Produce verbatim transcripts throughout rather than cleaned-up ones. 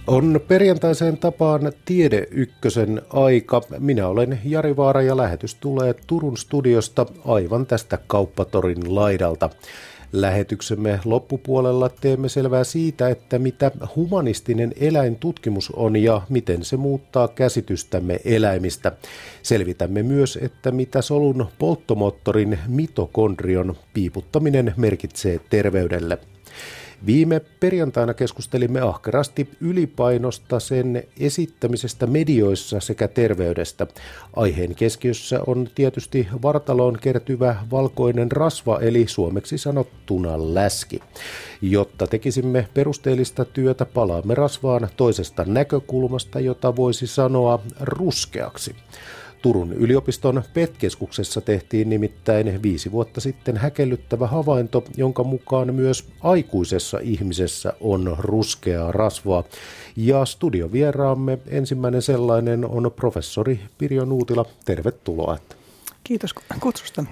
On perjantaiseen tapaan Tiede Ykkösen aika. Minä olen Jari Vaara ja lähetys tulee Turun studiosta aivan tästä Kauppatorin laidalta. Lähetyksemme loppupuolella teemme selvää siitä, että mitä humanistinen eläintutkimus on ja miten se muuttaa käsitystämme eläimistä. Selvitämme myös, että mitä solun polttomoottorin mitokondrion piiputtaminen merkitsee terveydelle. Viime perjantaina keskustelimme ahkerasti ylipainosta, sen esittämisestä medioissa sekä terveydestä. Aiheen keskiössä on tietysti vartaloon kertyvä valkoinen rasva, eli suomeksi sanottuna läski. Jotta tekisimme perusteellista työtä, palaamme rasvaan toisesta näkökulmasta, jota voisi sanoa ruskeaksi. Turun yliopiston P E T-keskuksessa tehtiin nimittäin viisi vuotta sitten häkellyttävä havainto, jonka mukaan myös aikuisessa ihmisessä on ruskeaa rasvaa. Ja studiovieraamme ensimmäinen sellainen on professori Pirjo Nuutila. Tervetuloa. Kiitos kutsusta.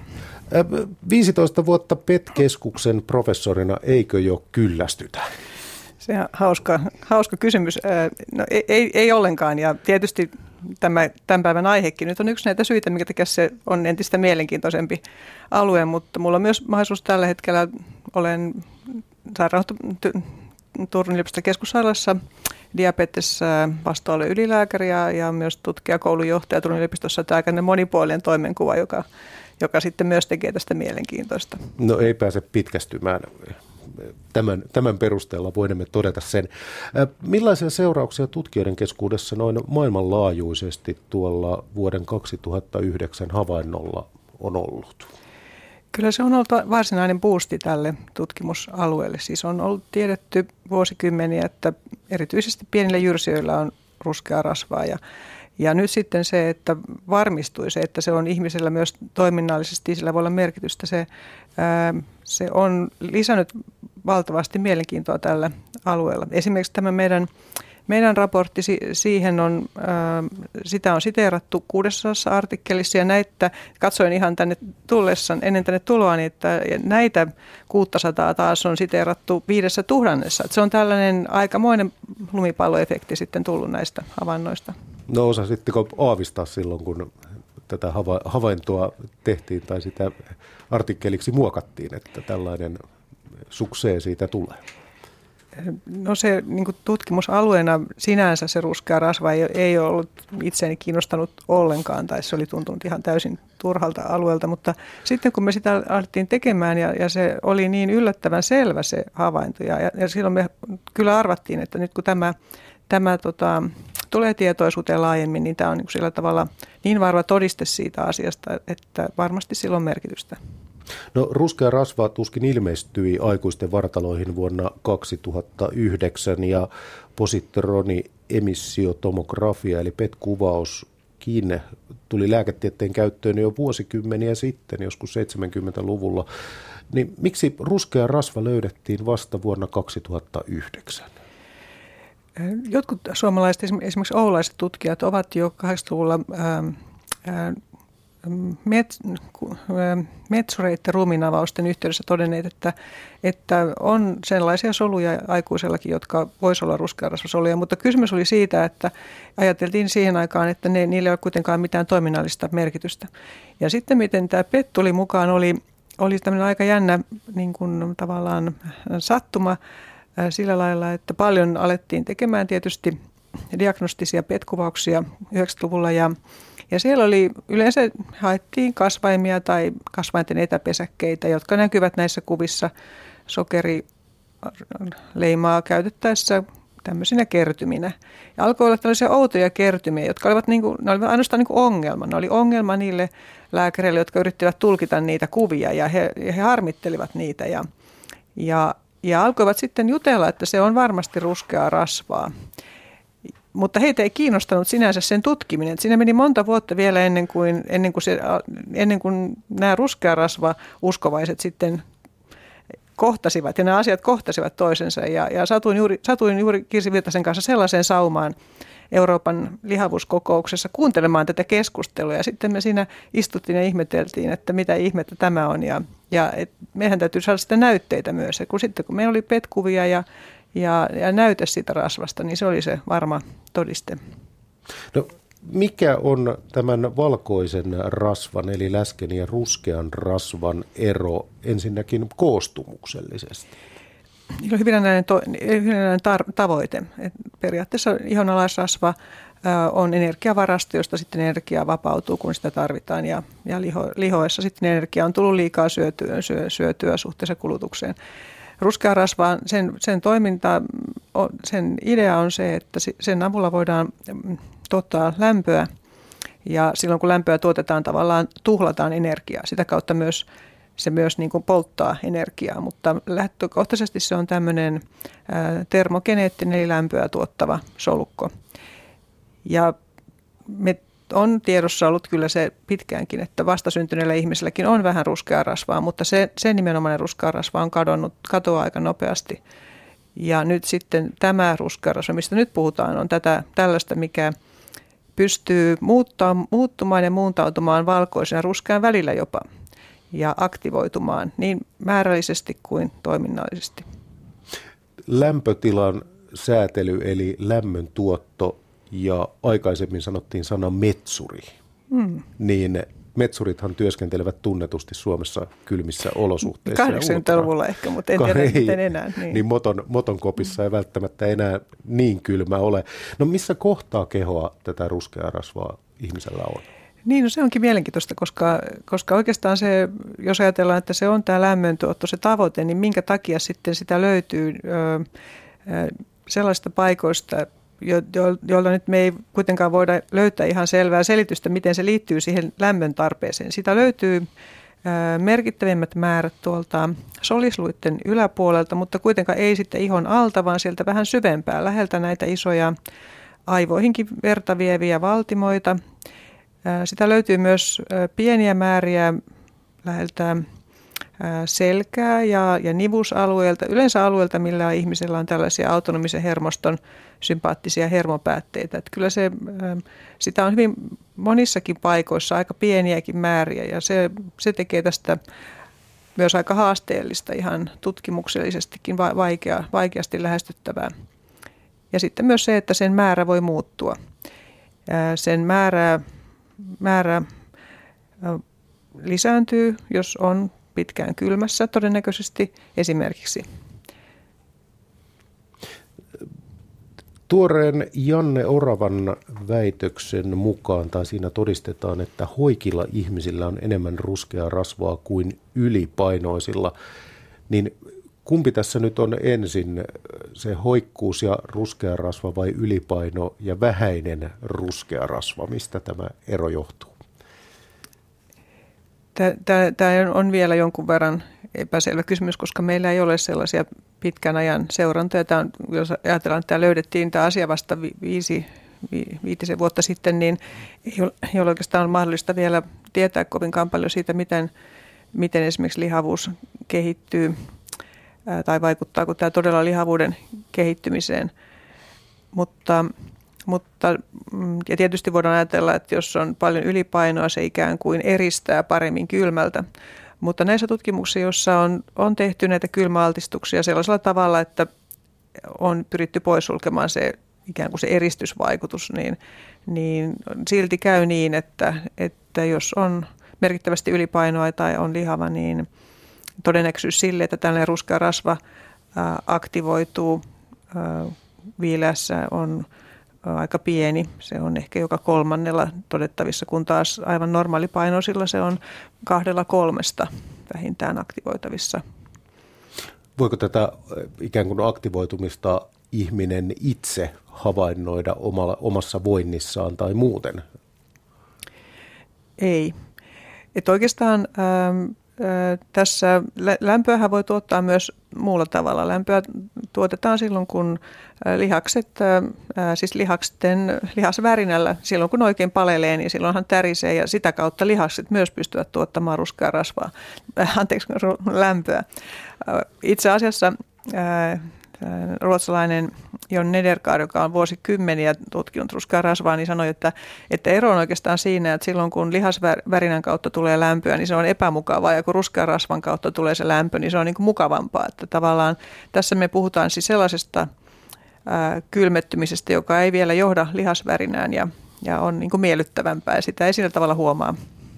viisitoista vuotta P E T-keskuksen professorina, eikö jo kyllästytä? Se on hauska, hauska kysymys. No, ei, ei, ei ollenkaan, ja tietysti tämä, tämän päivän aihekin nyt on yksi näitä syitä, minkä takia se on entistä mielenkiintoisempi alue, mutta mulla on myös mahdollisuus tällä hetkellä, olen sairaanhoito- Turun yliopiston keskussairaalassa diabetes vastuualue ylilääkäri ja, ja myös tutkijakoulujohtaja Turun yliopistossa, tämä aika monipuolinen toimenkuva, joka, joka sitten myös tekee tästä mielenkiintoista. No ei pääse pitkästymään. Tämän, tämän perusteella voimme todeta sen. Millaisia seurauksia tutkijoiden keskuudessa noin maailmanlaajuisesti tuolla vuoden kaksituhattayhdeksän havainnolla on ollut? Kyllä se on ollut varsinainen boosti tälle tutkimusalueelle. Siis on ollut tiedetty vuosikymmeniä, että erityisesti pienillä jyrsijöillä on ruskeaa rasvaa ja Ja nyt sitten se, että varmistui se, että se on ihmisellä myös toiminnallisesti, sillä voi olla merkitystä, se, ää, se on lisännyt valtavasti mielenkiintoa tällä alueella. Esimerkiksi tämä meidän, meidän raportti, siihen on, ää, sitä on siteerattu kuudessasadassa artikkelissa ja näitä, katsoin ihan tänne tullessa, ennen tänne tuloa, niin että näitä kuusisataa taas on siteerattu viidessä tuhannessa. Että se on tällainen aikamoinen lumipalloefekti sitten tullut näistä havainnoista. No osasitteko aavistaa silloin, kun tätä havaintoa tehtiin tai sitä artikkeliksi muokattiin, että tällainen suksee siitä tulee? No se niin kuin tutkimusalueena sinänsä se ruskea rasva ei, ei ole ollut itseäni kiinnostanut ollenkaan tai se oli tuntunut ihan täysin turhalta alueelta, mutta sitten kun me sitä alettiin tekemään ja, ja se oli niin yllättävän selvä se havainto ja, ja silloin me kyllä arvattiin, että nyt kun tämä, tämä tota, tulee tietoisuuteen laajemmin, niin tämä on niin kuin sillä tavalla niin varma todiste siitä asiasta, että varmasti sillä on merkitystä. No ruskea rasva tuskin ilmestyi aikuisten vartaloihin vuonna kaksituhattayhdeksän ja positroni-emissiotomografia eli P E T-kuvauskin tuli lääketieteen käyttöön jo vuosikymmeniä sitten, joskus seitsemänkymmentäluvulla. Niin miksi ruskea rasva löydettiin vasta vuonna kaksituhattayhdeksän? Jotkut suomalaiset, esimerkiksi oululaiset tutkijat, ovat jo kahdeksankymmentäluvulla ää, ää, met, metsureiden ruumiinavausten yhteydessä todenneet, että, että on sellaisia soluja aikuisellakin, jotka voisivat olla ruskearasvasoluja, mutta kysymys oli siitä, että ajateltiin siihen aikaan, että ne, niillä ei ole kuitenkaan mitään toiminnallista merkitystä. Ja sitten miten tämä P E T tuli mukaan, oli, oli tämmöinen aika jännä niin kuin tavallaan sattuma, sillä lailla, että paljon alettiin tekemään tietysti diagnostisia P E T-kuvauksia yhdeksänkymmentäluvulla ja, ja siellä oli yleensä haettiin kasvaimia tai kasvainten etäpesäkkeitä, jotka näkyvät näissä kuvissa sokerileimaa käytettäessä tämmöisinä kertyminä. Ja alkoi olla tällaisia outoja kertymiä, jotka olivat, niin kuin, ne olivat ainoastaan niin kuin ongelma. Ne oli ongelma niille lääkäreille, jotka yrittivät tulkita niitä kuvia ja he, ja he harmittelivat niitä ja, ja Ja alkoivat sitten jutella, että se on varmasti ruskeaa rasvaa. Mutta heitä ei kiinnostanut sinänsä sen tutkiminen. Siinä meni monta vuotta vielä ennen kuin, ennen kuin, se, ennen kuin nämä ruskea rasva uskovaiset sitten kohtasivat. Ja nämä asiat kohtasivat toisensa. Ja, ja satuin, juuri, satuin juuri Kirsi Virtasen kanssa sellaiseen saumaan Euroopan lihavuuskokouksessa kuuntelemaan tätä keskustelua. Ja sitten me siinä istuttiin ja ihmeteltiin, että mitä ihmettä tämä on. Ja, ja et meidän täytyy saada sitä näytteitä myös. Ja kun sitten kun meillä oli P E T-kuvia ja, ja, ja näyte siitä rasvasta, niin se oli se varma todiste. No, mikä on tämän valkoisen rasvan, eli läsken ja ruskean rasvan ero ensinnäkin koostumuksellisesti? Niillä on hyvin to, hyvin tar- tavoite. Et periaatteessa ihonalaisrasva on energiavarasto, josta sitten energia vapautuu, kun sitä tarvitaan. Ja, ja liho, lihoessa sitten energia on tullut liikaa syötyä, syö, syötyä suhteessa kulutukseen. Ruskea rasva, sen, sen toiminta, sen idea on se, että sen avulla voidaan tuottaa lämpöä. Ja silloin kun lämpöä tuotetaan, tavallaan tuhlataan energiaa. Sitä kautta myös se myös niin kuin polttaa energiaa, mutta lähtökohtaisesti se on tämmöinen termogeneettinen eli lämpöä tuottava solukko. Ja me on tiedossa ollut kyllä se pitkäänkin, että vastasyntyneillä ihmisilläkin on vähän ruskeaa rasvaa, mutta se, se nimenomainen ruskea rasva on kadonnut, katoaa aika nopeasti. Ja nyt sitten tämä ruskea rasva, mistä nyt puhutaan, on tätä, tällaista, mikä pystyy muuttaa, muuttumaan ja muuntautumaan valkoisen ja ruskean välillä jopa ja aktivoitumaan niin määrällisesti kuin toiminnallisesti. Lämpötilan säätely eli lämmön tuotto ja aikaisemmin sanottiin sana metsuri, mm. niin metsurithan työskentelevät tunnetusti Suomessa kylmissä olosuhteissa. kahdeksankymmentäluvulla ehkä, mutta en tiedä miten enää. Niin, niin moton, moton kopissa ei välttämättä enää niin kylmä ole. No missä kohtaa kehoa tätä ruskeaa rasvaa ihmisellä on? Niin, no se onkin mielenkiintoista, koska, koska oikeastaan se, jos ajatellaan, että se on tämä lämmöntuotto, se tavoite, niin minkä takia sitten sitä löytyy ö, ö, sellaista paikoista, jo, jo, joilla nyt me ei kuitenkaan voida löytää ihan selvää selitystä, miten se liittyy siihen lämmön tarpeeseen. Sitä löytyy ö, merkittävimmät määrät tuolta solisluitten yläpuolelta, mutta kuitenkaan ei sitten ihon alta, vaan sieltä vähän syvempää, läheltä näitä isoja aivoihinkin verta vieviä valtimoita. Sitä löytyy myös pieniä määriä läheltä selkää ja, ja nivusalueelta, yleensä alueelta, millä ihmisellä on tällaisia autonomisen hermoston sympaattisia hermopäätteitä. Että kyllä se, sitä on hyvin monissakin paikoissa aika pieniäkin määriä ja se, se tekee tästä myös aika haasteellista ihan tutkimuksellisestikin vaikea, vaikeasti lähestyttävää. Ja sitten myös se, että sen määrä voi muuttua. Sen määrä Määrä lisääntyy, jos on pitkään kylmässä todennäköisesti esimerkiksi. Tuoreen Janne Oravan väitöksen mukaan, tai siinä todistetaan, että hoikilla ihmisillä on enemmän ruskeaa rasvaa kuin ylipainoisilla, niin kumpi tässä nyt on ensin, se hoikkuus ja ruskea rasva vai ylipaino ja vähäinen ruskea rasva? Mistä tämä ero johtuu? Tämä on vielä jonkun verran epäselvä kysymys, koska meillä ei ole sellaisia pitkän ajan seurantoja. Tämä on, jos ajatellaan, että tämä löydettiin tämä asia vasta viisi, viitisen vuotta sitten, niin ei ole, ei ole oikeastaan mahdollista vielä tietää kovinkaan paljon siitä, miten, miten esimerkiksi lihavuus kehittyy tai vaikuttaako tämä todella lihavuuden kehittymiseen. Mutta, mutta, ja tietysti voidaan ajatella, että jos on paljon ylipainoa, se ikään kuin eristää paremmin kylmältä. Mutta näissä tutkimuksissa, joissa on, on tehty näitä kylmäaltistuksia sellaisella tavalla, että on pyritty poissulkemaan se ikään kuin se eristysvaikutus, niin, niin silti käy niin, että, että jos on merkittävästi ylipainoa tai on lihava, niin todennäköisyys sille, että tällainen ruskea rasva aktivoituu viileässä on aika pieni. Se on ehkä joka kolmannella todettavissa, kun taas aivan normaalipainoisilla se on kahdella kolmesta vähintään aktivoitavissa. Voiko tätä ikään kuin aktivoitumista ihminen itse havainnoida omalla, omassa voinnissaan tai muuten? Ei. Että oikeastaan ähm, tässä lämpöähän voi tuottaa myös muulla tavalla. Lämpöä tuotetaan silloin, kun lihakset, siis lihaksen, lihasvärinällä, silloin kun oikein palelee, niin silloinhan tärisee ja sitä kautta lihakset myös pystyvät tuottamaan ruskeaa rasvaa, anteeksi, lämpöä. Itse asiassa ruotsalainen Jon Nedergaard, joka on vuosikymmeniä tutkinut ruskeaa rasvaa, niin sanoi, että, että ero on oikeastaan siinä, että silloin kun lihasvärinän kautta tulee lämpöä, niin se on epämukavaa, ja kun ruskean rasvan kautta tulee se lämpö, niin se on niin kuin mukavampaa. Että tavallaan tässä me puhutaan siis sellaisesta ää, kylmettymisestä, joka ei vielä johda lihasvärinään ja, ja on niin kuin miellyttävämpää, ja sitä ei sillä tavalla huomaa.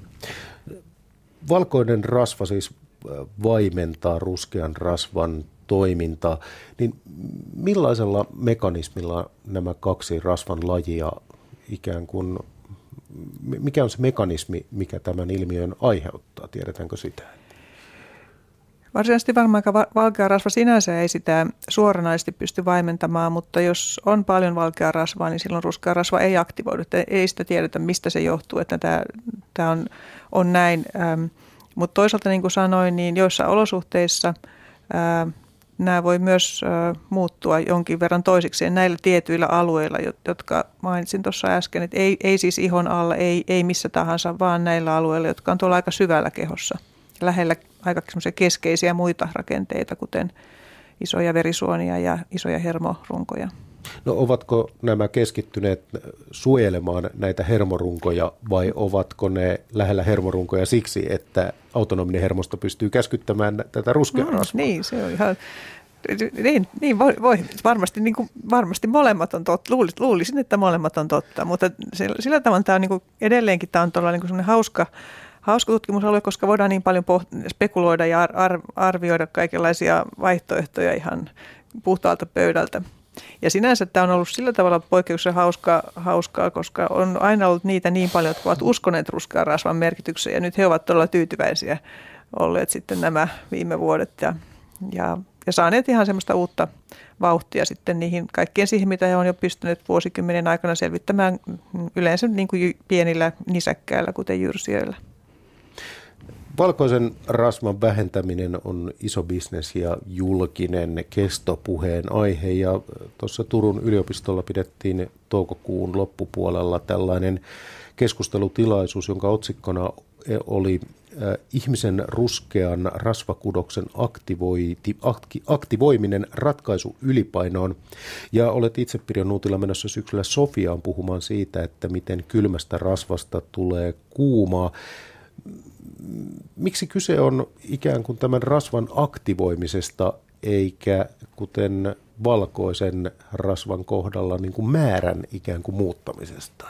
Valkoinen rasva siis vaimentaa ruskean rasvan toimintaa, niin millaisella mekanismilla nämä kaksi rasvan lajia ikään kuin, mikä on se mekanismi, mikä tämän ilmiön aiheuttaa, tiedetäänkö sitä? Varsinaisesti varmaan valkea rasva sinänsä ei sitä suoranaisesti pysty vaimentamaan, mutta jos on paljon valkeaa rasvaa, niin silloin ruskea rasva ei aktivoidu. Ei sitä tiedetä, mistä se johtuu, että tämä, tämä on, on näin. Mutta toisaalta niin kuin sanoin, niin joissa olosuhteissa ää, nämä voi myös ää, muuttua jonkin verran toisikseen näillä tietyillä alueilla, jotka mainitsin tuossa äsken. Et ei, ei siis ihon alla, ei, ei missä tahansa, vaan näillä alueilla, jotka on tuolla aika syvällä kehossa. Lähellä aika keskeisiä muita rakenteita, kuten isoja verisuonia ja isoja hermorunkoja. No ovatko nämä keskittyneet suojelemaan näitä hermorunkoja vai ovatko ne lähellä hermorunkoja siksi, että autonominen hermosto pystyy käskyttämään tätä ruskeaa rasvaa? Mm, niin, se on ihan, niin, niin voi, voi, varmasti, niin kuin, varmasti molemmat on totta, luulisin, että molemmat on totta, mutta sillä tavalla tämä on niin kuin, edelleenkin tämä on tuolla niin kuin sellainen hauska, hauska tutkimusalue, koska voidaan niin paljon poht- spekuloida ja ar- arvioida kaikenlaisia vaihtoehtoja ihan puhtaalta pöydältä. Ja sinänsä tämä on ollut sillä tavalla poikkeuksellisen hauskaa, hauskaa, koska on aina ollut niitä niin paljon, jotka ovat uskoneet ruskean rasvan merkitykseen. Ja nyt he ovat todella tyytyväisiä olleet sitten nämä viime vuodet ja, ja, ja saaneet ihan semmoista uutta vauhtia sitten niihin kaikkeen siihen, mitä he on jo pystyneet vuosikymmenen aikana selvittämään yleensä niin kuin pienillä nisäkkäillä, kuten jyrsijöillä. Valkoisen rasvan vähentäminen on iso bisnes ja julkinen kestopuheen aihe, ja tuossa Turun yliopistolla pidettiin toukokuun loppupuolella tällainen keskustelutilaisuus, jonka otsikkona oli ihmisen ruskean rasvakudoksen aktivoiminen ratkaisu ylipainoon. Ja olet itse, Pirjo Nuutila, menossa syksyllä Sofiaan puhumaan siitä, että miten kylmästä rasvasta tulee kuumaa. Miksi kyse on ikään kuin tämän rasvan aktivoimisesta, eikä kuten valkoisen rasvan kohdalla niin kuin määrän ikään kuin muuttamisesta?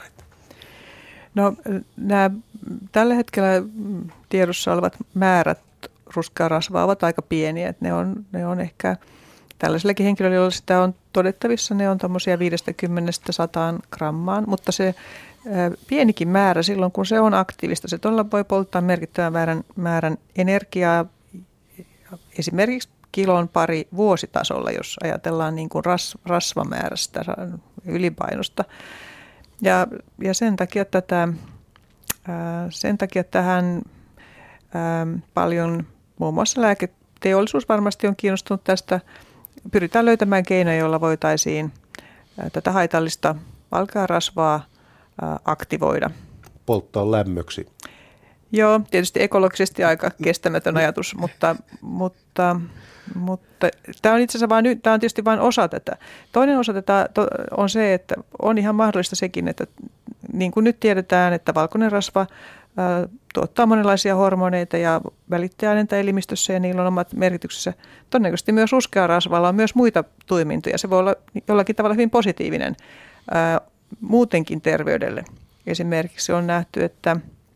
No nämä tällä hetkellä tiedossa olevat määrät ruskeaa rasvaa ovat aika pieniä. Että ne, on, ne on ehkä tällaisillakin henkilöillä, joilla sitä on todettavissa, ne on tuommoisia viidestäkymmenestä sataan grammaan, mutta se pienikin määrä silloin, kun se on aktiivista, se todella voi polttaa merkittävän määrän, määrän energiaa, esimerkiksi kilon pari vuositasolla, jos ajatellaan niin kuin ras, rasvamäärästä, ylipainosta. Ja, ja sen takia tätä, ää, sen takia tähän ää, paljon, muun muassa lääketeollisuus varmasti on kiinnostunut tästä. Pyritään löytämään keinoja, joilla voitaisiin ää, tätä haitallista valkeaa rasvaa aktivoida. Polttaa lämmöksi. Joo, tietysti ekologisesti aika kestämätön ajatus, mutta, mutta, mutta tämä on itse asiassa vain, tämä on tietysti vain osa tätä. Toinen osa tätä on se, että on ihan mahdollista sekin, että niin kuin nyt tiedetään, että valkoinen rasva ää, tuottaa monenlaisia hormoneita ja välittäjäaineita elimistössä ja niillä on omat merkityksessä. Todennäköisesti myös ruskealla rasvalla on myös muita toimintoja. Se voi olla jollakin tavalla hyvin positiivinen ää, muutenkin terveydelle. Esimerkiksi on nähty, että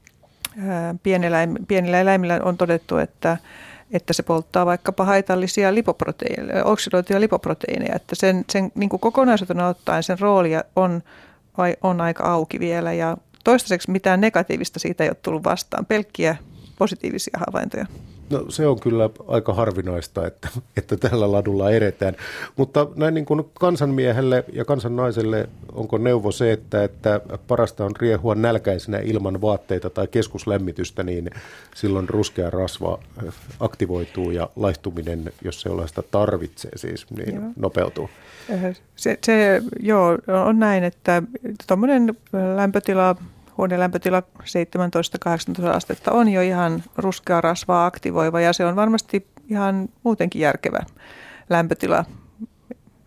pienillä eläimillä on todettu, että, että se polttaa vaikkapa haitallisia lipoproteiineja, oksidoituja lipoproteiineja. Että sen, sen niin kuin kokonaisuutena ottaen sen rooli on, on aika auki vielä ja toistaiseksi mitään negatiivista siitä ei ole tullut vastaan, pelkkiä positiivisia havaintoja. No se on kyllä aika harvinaista, että, että tällä ladulla edetään, mutta näin niin kuin kansanmiehelle ja kansannaiselle onko neuvo se, että, että parasta on riehua nälkäisenä ilman vaatteita tai keskuslämmitystä, niin silloin ruskea rasva aktivoituu ja laihtuminen, jos sellaista tarvitsee siis, niin joo. nopeutuu. Se, se joo, on näin, että tuommoinen lämpötila, huoneen lämpötila seitsemäntoista kahdeksantoista astetta on jo ihan ruskeaa rasvaa aktivoiva ja se on varmasti ihan muutenkin järkevä lämpötila.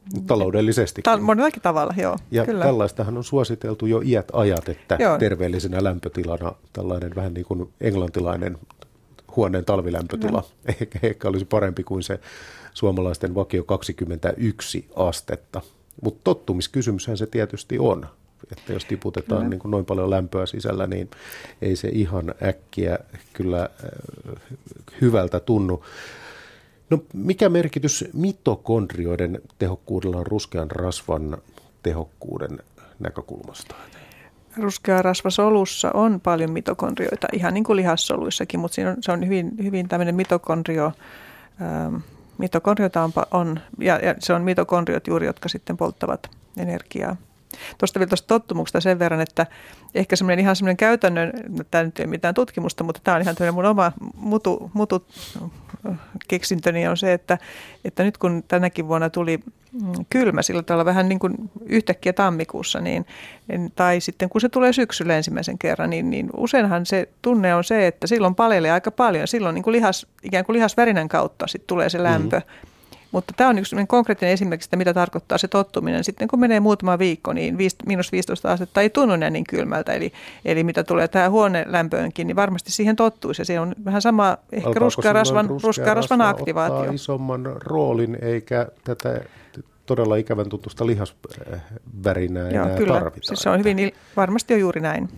Taloudellisesti. Ta- monellakin tavalla, joo. Ja kyllä. Tällaistahan on suositeltu jo iät ajat, että joo. terveellisenä lämpötilana tällainen vähän niin kuin englantilainen huoneen talvilämpötila no. ehkä, ehkä olisi parempi kuin se suomalaisten vakio kaksikymmentäyksi astetta. Mutta tottumiskysymyshän se tietysti on, että jos tiputetaan kyllä. niin kuin noin paljon lämpöä sisällä, niin ei se ihan äkkiä kyllä äh, hyvältä tunnu. No, mikä merkitys mitokondrioiden tehokkuudella on ruskean rasvan tehokkuuden näkökulmasta? Ruskea rasvasolussa on paljon mitokondrioita, ihan niin kuin lihassoluissakin, mutta siinä on, se on hyvin, hyvin tämmöinen mitokondrio, ähm, mitokondriota on, on ja, ja se on mitokondriot juuri, jotka sitten polttavat energiaa. Tuosta vielä tuosta tottumuksesta sen verran, että ehkä semmoinen ihan semmoinen käytännön, tämä nyt ei ole mitään tutkimusta, mutta tämä on ihan tämmöinen mun oma mutu, mutu keksintöni on se, että, että nyt kun tänäkin vuonna tuli kylmä sillä tavalla vähän niin kuin yhtäkkiä tammikuussa, niin, tai sitten kun se tulee syksyllä ensimmäisen kerran, niin, niin useinhan se tunne on se, että silloin palelee aika paljon. Silloin niin kuin lihas, ikään kuin lihasvärinän kautta sitten tulee se lämpö. Mm-hmm. Mutta tämä on yksi konkreettinen esimerkki sitä, mitä tarkoittaa se tottuminen. Sitten kun menee muutama viikko, niin miinus viisitoista astetta ei tunnu enää niin kylmältä. Eli, eli mitä tulee tähän huonelämpöönkin, niin varmasti siihen tottuisi. Ja se on vähän sama ehkä ruskearasvan rasvan aktivaatio. Ottaa isomman roolin, eikä tätä todella ikävän tuntusta lihasvärinää Joo, enää kyllä. tarvita. Siis se on hyvin, varmasti on juuri näin.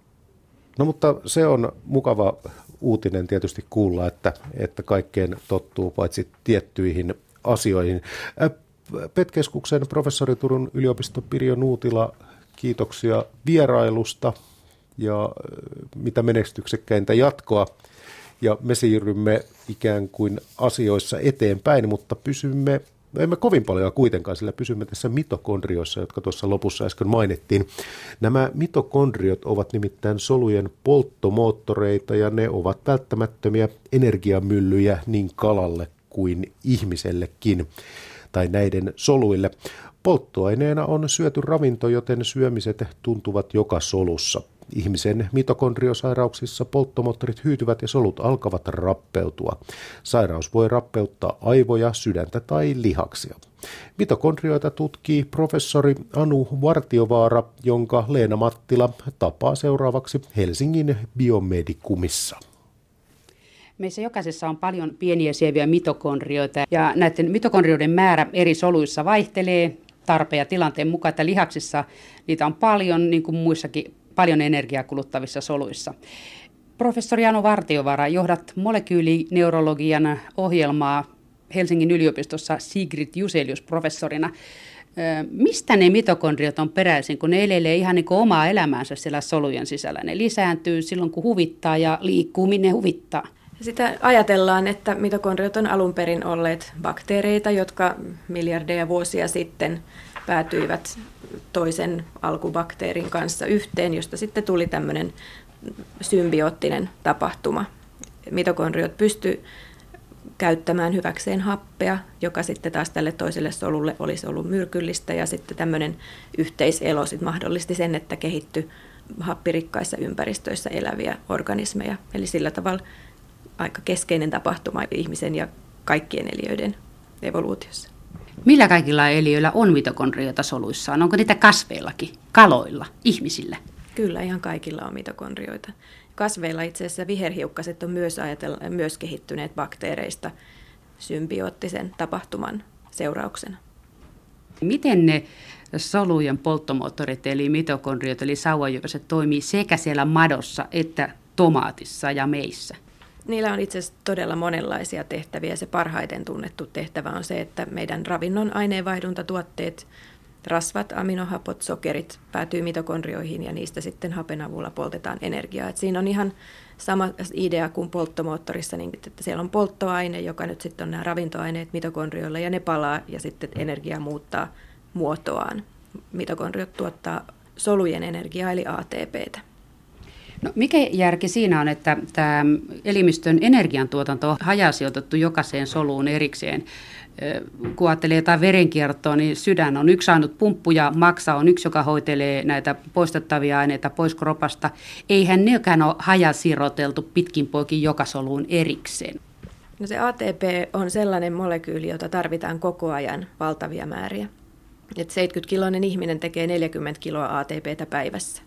No mutta se on mukava uutinen tietysti kuulla, että, että kaikkeen tottuu paitsi tiettyihin asioihin. P E T-keskuksen professori Turun yliopiston Pirjo Nuutila, kiitoksia vierailusta ja mitä menestyksekkäintä jatkoa. Ja me siirrymme ikään kuin asioissa eteenpäin, mutta pysymme, emme kovin paljon kuitenkaan, sillä pysymme tässä mitokondrioissa, jotka tuossa lopussa äsken mainittiin. Nämä mitokondriot ovat nimittäin solujen polttomoottoreita ja ne ovat välttämättömiä energiamyllyjä niin kalalle kuin ihmisellekin tai näiden soluille. Polttoaineena on syöty ravinto, joten syömiset tuntuvat joka solussa. Ihmisen mitokondriosairauksissa polttomoottorit hyytyvät ja solut alkavat rappeutua. Sairaus voi rappeuttaa aivoja, sydäntä tai lihaksia. Mitokondrioita tutkii professori Anu Vartiovaara, jonka Leena Mattila tapaa seuraavaksi Helsingin Biomedikumissa. Meissä jokaisessa on paljon pieniä sieviä mitokondrioita ja näiden mitokondrioiden määrä eri soluissa vaihtelee tarpeen ja tilanteen mukaan, että lihaksissa niitä on paljon, niin kuin muissakin paljon energiaa kuluttavissa soluissa. Professori Anu Vartiovaara, johdat molekyylineurologian ohjelmaa Helsingin yliopistossa Sigrid Juselius professorina. Mistä ne mitokondriot on peräisin, kun ne elelee ihan niin kuin omaa elämäänsä siellä solujen sisällä? Ne lisääntyy silloin, kun huvittaa ja liikkuu, minne huvittaa. Sitä ajatellaan, että mitokondriot on alun perin olleet bakteereita, jotka miljardeja vuosia sitten päätyivät toisen alkubakteerin kanssa yhteen, josta sitten tuli tämmöinen symbioottinen tapahtuma. Mitokondriot pysty käyttämään hyväkseen happea, joka sitten taas tälle toiselle solulle olisi ollut myrkyllistä, ja sitten tämmöinen yhteiselo sit mahdollisti sen, että kehittyi happirikkaissa ympäristöissä eläviä organismeja. Eli sillä tavalla aika keskeinen tapahtuma ihmisen ja kaikkien eliöiden evoluutiossa. Millä kaikilla eliöillä on mitokondrioita soluissaan? Onko niitä kasveillakin, kaloilla, ihmisillä? Kyllä, ihan kaikilla on mitokondrioita. Kasveilla itse asiassa viherhiukkaset on myös, ajatella, myös kehittyneet bakteereista symbioottisen tapahtuman seurauksena. Miten ne solujen polttomoottorit eli mitokondriot eli sauvajuovaset toimii sekä siellä madossa että tomaatissa ja meissä? Niillä on itse asiassa todella monenlaisia tehtäviä. Se parhaiten tunnettu tehtävä on se, että meidän ravinnon aineenvaihduntatuotteet, rasvat, aminohapot, sokerit päätyy mitokondrioihin ja niistä sitten hapen avulla poltetaan energiaa. Et siinä on ihan sama idea kuin polttomoottorissa, niin että siellä on polttoaine, joka nyt sitten on nämä ravintoaineet mitokondrioilla ja ne palaa ja sitten energia muuttaa muotoaan. Mitokondriot tuottaa solujen energiaa eli A T P:tä. No, mikä järki siinä on, että tämä elimistön energiantuotanto on hajasijoitettu jokaiseen soluun erikseen? Kun ajattelee jotain verenkiertoa, niin sydän on yksi ainut pumppu ja maksa on yksi, joka hoitelee näitä poistettavia aineita pois kropasta. Eihän nekään ole hajasiroteltu pitkin poikin joka soluun erikseen. No se A T P on sellainen molekyyli, jota tarvitaan koko ajan valtavia määriä. että seitsemänkymmentäkiloinen ihminen tekee neljäkymmentä kiloa A T P:tä päivässä.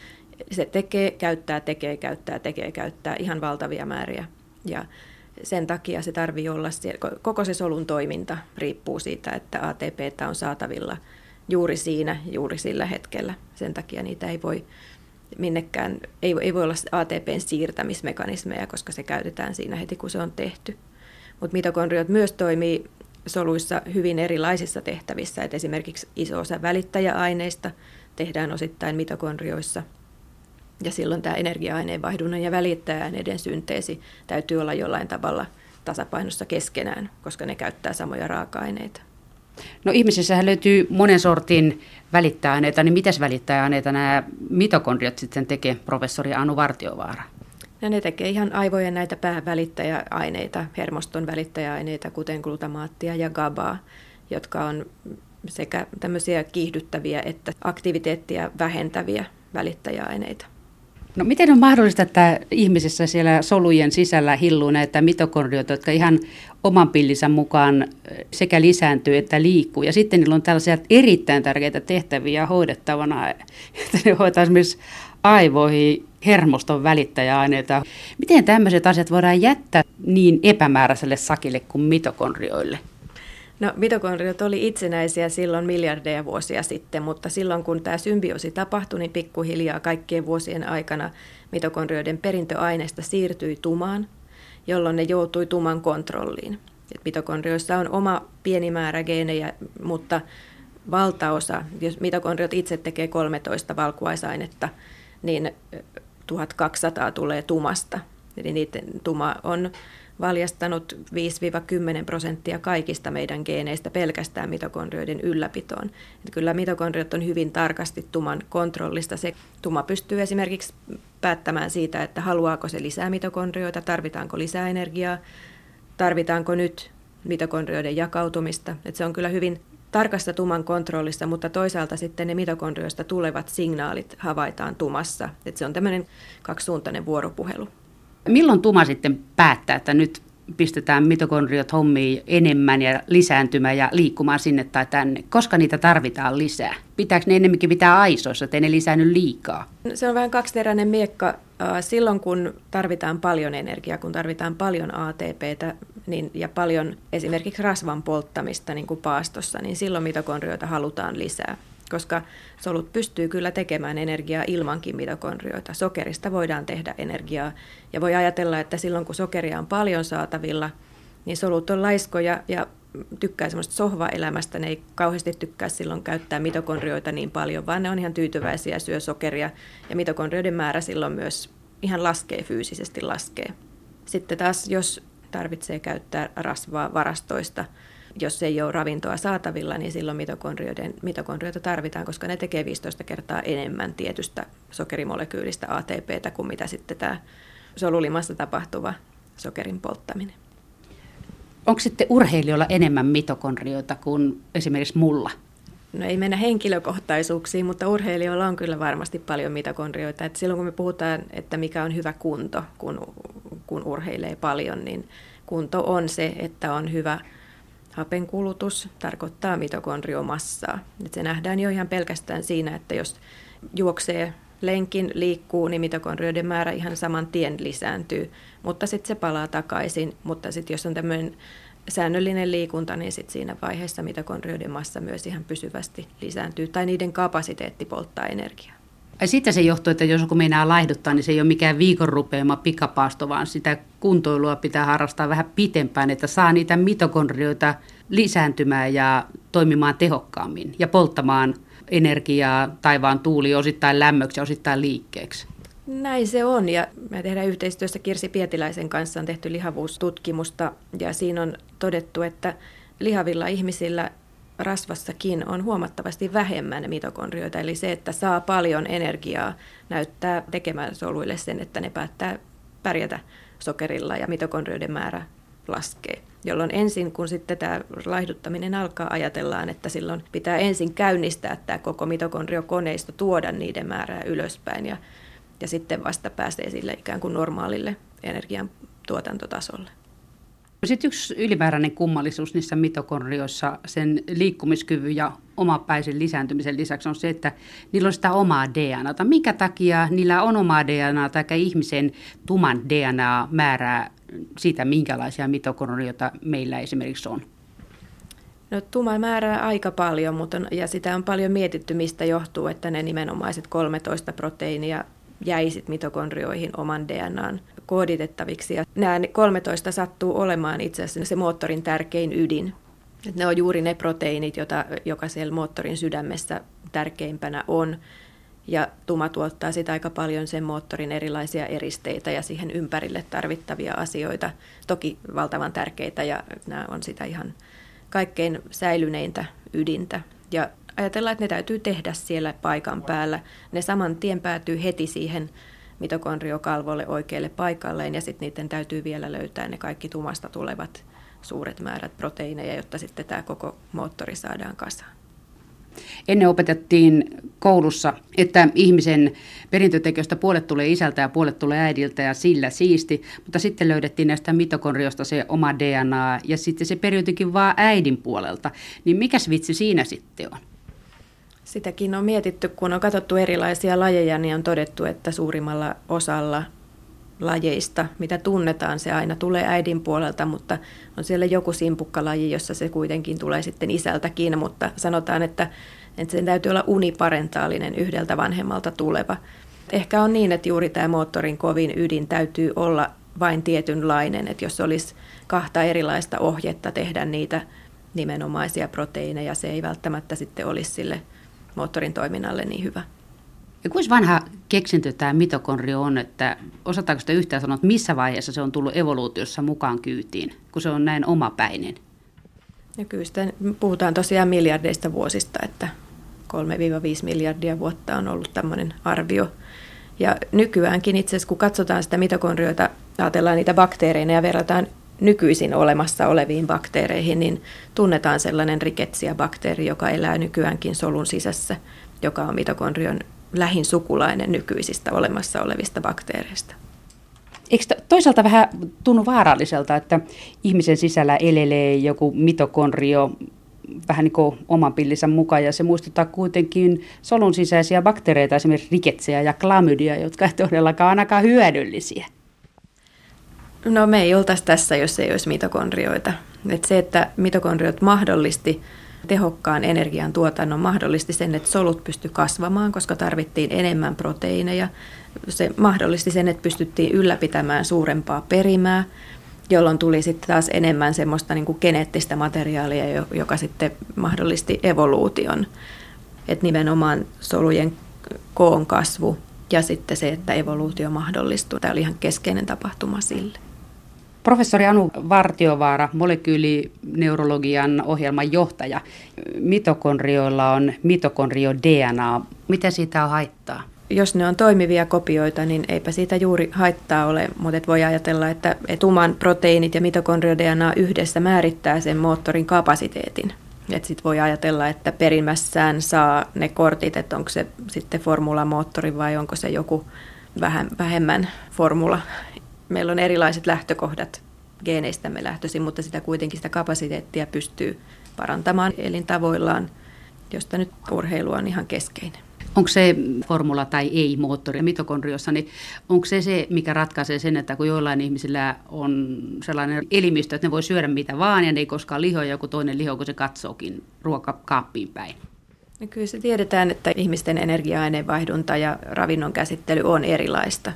Se tekee, käyttää, tekee, käyttää, tekee, käyttää ihan valtavia määriä. Ja sen takia se tarvii olla, koko se solun toiminta riippuu siitä, että A T P:tä on saatavilla juuri siinä, juuri sillä hetkellä. Sen takia niitä ei voi minnekään, ei, ei voi olla A T P:n siirtämismekanismeja, koska se käytetään siinä heti, kun se on tehty. Mutta mitokondriot myös toimii soluissa hyvin erilaisissa tehtävissä. Et esimerkiksi iso osa välittäjäaineista tehdään osittain mitokondrioissa. Ja silloin tämä energia-aineenvaihdunnan ja välittäjäaineiden synteesi täytyy olla jollain tavalla tasapainossa keskenään, koska ne käyttää samoja raaka-aineita. No ihmisessähän löytyy monen sortin välittäjäaineita, niin mitäs välittäjäaineita nämä mitokondriot sitten tekee, professori Anu Vartiovaara? Ja ne tekee ihan aivojen näitä päävälittäjäaineita, hermoston välittäjäaineita, kuten glutamaattia ja GABaa, jotka on sekä tämmöisiä kiihdyttäviä että aktiviteettia vähentäviä välittäjäaineita. No miten on mahdollista, että ihmisessä siellä solujen sisällä hilluu näitä mitokondrioita, jotka ihan oman pillinsä mukaan sekä lisääntyy että liikkuu. Ja sitten niillä on tällaisia erittäin tärkeitä tehtäviä hoidettavana, että ne hoitaa esimerkiksi aivoihin hermoston välittäjäaineita. Miten tämmöiset asiat voidaan jättää niin epämääräiselle sakille kuin mitokondrioille? No, mitokondriot oli itsenäisiä silloin miljardeja vuosia sitten, mutta silloin kun tämä symbioosi tapahtui, niin pikkuhiljaa kaikkien vuosien aikana mitokondrioiden perintöaineista siirtyi tumaan, jolloin ne joutui tuman kontrolliin. Et mitokondrioissa on oma pieni määrä geenejä, mutta valtaosa, jos mitokondriot itse tekee kolmetoista valkuaisainetta, niin tuhatkaksisataa tulee tumasta. Eli niiden tuma on valjastanut viisi kymmenen prosenttia kaikista meidän geeneistä pelkästään mitokondrioiden ylläpitoon. Että kyllä mitokondriot on hyvin tarkasti tuman kontrollista. Se tuma pystyy esimerkiksi päättämään siitä, että haluaako se lisää mitokondrioita, tarvitaanko lisää energiaa, tarvitaanko nyt mitokondrioiden jakautumista. Että se on kyllä hyvin tarkasta tuman kontrollissa, mutta toisaalta sitten ne mitokondrioista tulevat signaalit havaitaan tumassa. Että se on tämmöinen kaksisuuntainen vuoropuhelu. Milloin tuma sitten päättää, että nyt pistetään mitokondriot hommiin enemmän ja lisääntymään ja liikkumaan sinne tai tänne? Koska niitä tarvitaan lisää? Pitääkö ne ennemminkin pitää aisoissa, ettei ne lisäänny liikaa? Se on vähän kaksiteräinen miekka. Silloin kun tarvitaan paljon energiaa, kun tarvitaan paljon A T P:tä niin, ja paljon esimerkiksi rasvan polttamista niin kuin paastossa, niin silloin mitokondrioita halutaan lisää. Koska solut pystyy kyllä tekemään energiaa ilmankin mitokondrioita. Sokerista voidaan tehdä energiaa ja voi ajatella, että silloin kun sokeria on paljon saatavilla, niin solut on laiskoja ja tykkää semmoista sohvaelämästä. Ne ei kauheasti tykkää silloin käyttää mitokondrioita niin paljon, vaan ne on ihan tyytyväisiä, syö sokeria ja mitokondrioiden määrä silloin myös ihan laskee, fyysisesti laskee. Sitten taas jos tarvitsee käyttää rasvaa varastoista, jos ei ole ravintoa saatavilla, niin silloin mitokondrioita tarvitaan, koska ne tekee viisitoista kertaa enemmän tietystä sokerimolekyylistä A T P:tä kuin mitä sitten tämä solulimassa tapahtuva sokerin polttaminen. Onko sitten urheilijoilla enemmän mitokondrioita kuin esimerkiksi mulla? No ei mennä henkilökohtaisuuksiin, mutta urheilijoilla on kyllä varmasti paljon mitokondrioita. Et silloin kun me puhutaan, että mikä on hyvä kunto, kun, kun urheilee paljon, niin kunto on se, että on hyvä hapenkulutus, tarkoittaa mitokondriomassaa. Et se nähdään jo ihan pelkästään siinä, että jos juoksee lenkin, liikkuu, niin mitokondrioiden määrä ihan saman tien lisääntyy, mutta sitten se palaa takaisin. Mutta sitten jos on tämmöinen säännöllinen liikunta, niin sitten siinä vaiheessa mitokondrioiden massa myös ihan pysyvästi lisääntyy, tai niiden kapasiteetti polttaa energiaa. Ai siitä se johtuu, että jos joku meinaa laihduttaa, niin se ei ole mikään viikon rupeama pikapaasto, vaan sitä kuntoilua pitää harrastaa vähän pitempään, että saa niitä mitokondrioita lisääntymään ja toimimaan tehokkaammin ja polttamaan energiaa taivaan tuuli osittain lämmöksi ja osittain liikkeeksi. Näin se on, ja me tehdään yhteistyössä Kirsi Pietiläisen kanssa, on tehty lihavuustutkimusta, ja siinä on todettu, että lihavilla ihmisillä rasvassakin on huomattavasti vähemmän mitokondrioita, eli se, että saa paljon energiaa, näyttää tekemään soluille sen, että ne päättää pärjätä sokerilla ja mitokondrioiden määrä laskee. Jolloin ensin, kun sitten tämä laihduttaminen alkaa, ajatellaan, että silloin pitää ensin käynnistää tämä koko mitokondriokoneisto, tuoda niiden määrää ylöspäin ja, ja sitten vasta pääsee sille ikään kuin normaalille energian tuotantotasolle. Sitten yksi ylimääräinen kummallisuus niissä mitokondrioissa sen liikkumiskyvyn ja omapäisen lisääntymisen lisäksi on se, että niillä on sitä omaa D N A:ta. Minkä takia niillä on omaa D N A:ta, eikä ihmisen tuman D N A määrää siitä, minkälaisia mitokondrioita meillä esimerkiksi on? No, tuma määrää aika paljon, mutta on, ja sitä on paljon mietitty, mistä johtuu, että ne nimenomaiset kolmetoista proteiinia jäi sit mitokondrioihin oman D N A:n kooditettaviksi. Ja nämä kolmetoista sattuu olemaan itse asiassa se moottorin tärkein ydin. Et ne on juuri ne proteiinit, jota, joka siellä moottorin sydämessä tärkeimpänä on. Ja tuma tuottaa sitä aika paljon sen moottorin erilaisia eristeitä ja siihen ympärille tarvittavia asioita. Toki valtavan tärkeitä ja nämä on sitä ihan kaikkein säilyneintä ydintä. Ja ajatellaan, että ne täytyy tehdä siellä paikan päällä. Ne saman tien päätyy heti siihen mitokondriokalvolle oikealle paikalleen ja sitten niiden täytyy vielä löytää ne kaikki tumasta tulevat suuret määrät proteiineja, jotta sitten tämä koko moottori saadaan kasaan. Ennen opetettiin koulussa, että ihmisen perintötekijöistä puolet tulee isältä ja puolet tulee äidiltä ja sillä siisti, mutta sitten löydettiin näistä mitokondriosta se oma D N A ja sitten se periytyikin vaan äidin puolelta. Niin mikäs vitsi siinä sitten on? Sitäkin on mietitty, kun on katsottu erilaisia lajeja, niin on todettu, että suurimmalla osalla lajeista, mitä tunnetaan, se aina tulee äidin puolelta, mutta on siellä joku simpukkalaji, jossa se kuitenkin tulee sitten isältäkin, mutta sanotaan, että, että sen täytyy olla uniparentaalinen yhdeltä vanhemmalta tuleva. Ehkä on niin, että juuri tämä moottorin kovin ydin täytyy olla vain tietynlainen, että jos olisi kahta erilaista ohjetta tehdä niitä nimenomaisia proteiineja, se ei välttämättä sitten olisi sille moottorin toiminnalle niin hyvä. Ja kuinka vanha keksintö tämä mitokondrio on, että osataanko sitä yhtään sanoa, että missä vaiheessa se on tullut evoluutiossa mukaan kyytiin, kun se on näin omapäinen? Ja kyllä sitä puhutaan tosiaan miljardeista vuosista, että kolme viisi miljardia vuotta on ollut tämmöinen arvio. Ja nykyäänkin itse asiassa, kun katsotaan sitä mitokondrioita, ajatellaan niitä bakteereina ja verrataan nykyisin olemassa oleviin bakteereihin, niin tunnetaan sellainen riketsia-bakteeri, joka elää nykyäänkin solun sisässä, joka on mitokondrion lähin sukulainen nykyisistä olemassa olevista bakteereista. Eikö toisaalta vähän tunnu vaaralliselta, että ihmisen sisällä elelee joku mitokondrio vähän niin kuin oman pillinsä mukaan, ja se muistuttaa kuitenkin solun sisäisiä bakteereita, esimerkiksi riketsejä ja klamydia, jotka ei todellakaan ainakaan hyödyllisiä? No, me ei oltaisi tässä, jos ei olisi mitokondrioita. Et se, että mitokondriot mahdollisti tehokkaan energian tuotannon, mahdollisti sen, että solut pysty kasvamaan, koska tarvittiin enemmän proteiineja. Se mahdollisti sen, että pystyttiin ylläpitämään suurempaa perimää, jolloin tuli sitten taas enemmän semmoista niin kuin geneettistä materiaalia, joka sitten mahdollisti evoluution. Et nimenomaan solujen koon kasvu ja sitten se, että evoluutio mahdollistui. Tämä oli ihan keskeinen tapahtuma sille. Professori Anu Vartiovaara, molekyylineurologian ohjelman johtaja. Mitokondrioilla on mitokondrio-D N A. Mitä siitä on haittaa? Jos ne on toimivia kopioita, niin eipä siitä juuri haittaa ole, mutta et voi ajatella, että tuman proteiinit ja mitokondrio-D N A yhdessä määrittää sen moottorin kapasiteetin. Sitten voi ajatella, että perimmässään saa ne kortit, että onko se sitten formulamoottori vai onko se joku vähän vähemmän formula. Meillä on erilaiset lähtökohdat geeneistämme lähtöisin, mutta sitä kuitenkin sitä kapasiteettia pystyy parantamaan elintavoillaan, josta nyt urheilu on ihan keskeinen. Onko se formula tai ei moottori mitokondriossa, niin onko se se, mikä ratkaisee sen, että kun joillain ihmisillä on sellainen elimistö, että ne voi syödä mitä vaan ja ne ei koskaan lihoa, joku toinen liho, kun se katsookin ruokakaappiin päin? No kyllä se tiedetään, että ihmisten energia-aineenvaihdunta ja ravinnon käsittely on erilaista.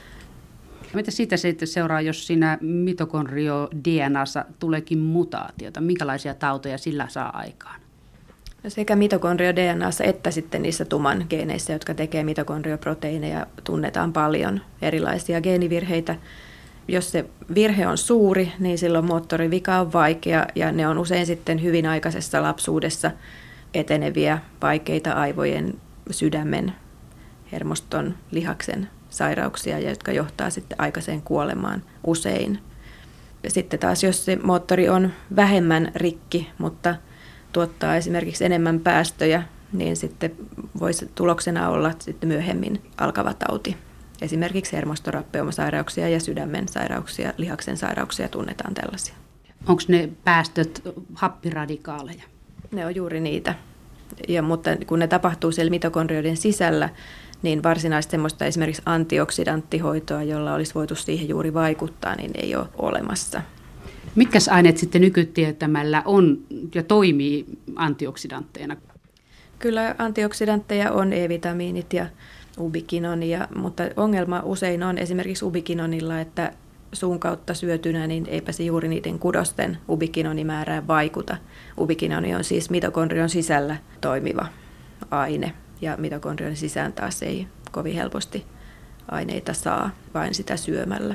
Mitä siitä sitten seuraa, jos siinä mitokondrio-D N A:ssa tuleekin mutaatiota? Minkälaisia tauteja sillä saa aikaan? No sekä mitokondrio-D N A:ssa että sitten niissä tuman geeneissä, jotka tekee mitokondrioproteiineja, tunnetaan paljon erilaisia geenivirheitä. Jos se virhe on suuri, niin silloin moottorivika on vaikea ja ne on usein sitten hyvin aikaisessa lapsuudessa eteneviä vaikeita aivojen, sydämen, hermoston, lihaksen sairauksia, jotka johtaa sitten aikaiseen kuolemaan usein. Ja sitten taas, jos se moottori on vähemmän rikki, mutta tuottaa esimerkiksi enemmän päästöjä, niin sitten voisi tuloksena olla sitten myöhemmin alkava tauti. Esimerkiksi hermostorappeumasairauksia ja sydämen sairauksia, lihaksen sairauksia tunnetaan tällaisia. Onko ne päästöt happiradikaaleja? Ne on juuri niitä, ja, mutta kun ne tapahtuu siellä mitokondrioiden sisällä, niin varsinaisesti semmoista esimerkiksi antioksidanttihoitoa, jolla olisi voitu siihen juuri vaikuttaa, niin ei ole olemassa. Mitkä aineet sitten nykytietämällä on ja toimii antioksidantteina? Kyllä antioksidantteja on E-vitamiinit ja ubikinoni, mutta ongelma usein on esimerkiksi ubikinonilla, että suun kautta syötynä, niin eipä se juuri niiden kudosten ubikinonimäärään vaikuta. Ubikinoni on siis mitokondrion sisällä toimiva aine, ja mitokondrion sisään taas ei kovin helposti aineita saa, vain sitä syömällä.